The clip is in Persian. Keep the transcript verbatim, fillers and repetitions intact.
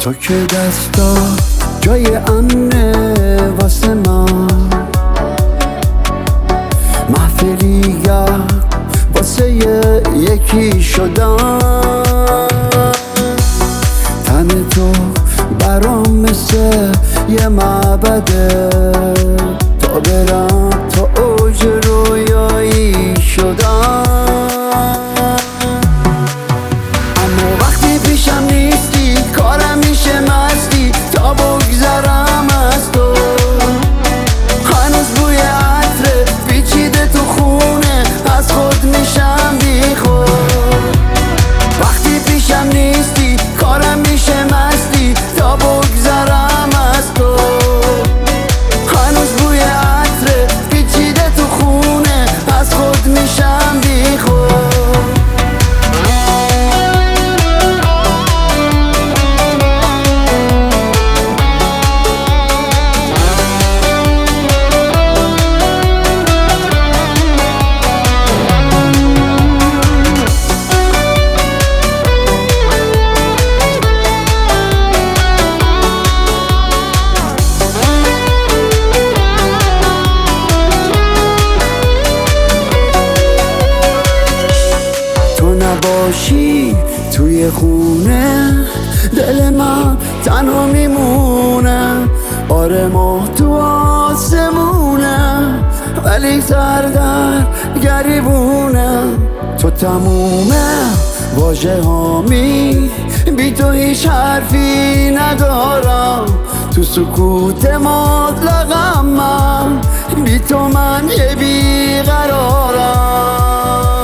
تو که دستا جای امنه واسه من، محفلی یا واسه یکی شدن. تن تو برام مثل یه معبده، تا برم تا اوج رویایی شدن. اما وقتی پیشم نیستی کارم میشه مستی، تا بگذرم از تو هنوز بوی عطر پیچیده تو خونه، از خود میشم بی خود. وقتی پیشم نیستی کارم میشه مستی، تا بگذرم از تو هنوز بوی عطر پیچیده تو خونه، از خود میشم بی خود. نباشی توی خونه دل من تنها میمونه. آره ماه تو آسمونه ولی سر در گریبونه. تو تمومه واژه هامی، بی تو هیچ حرفی ندارم. تو سکوت مطلقم من، بی تو من یه بیقرارم.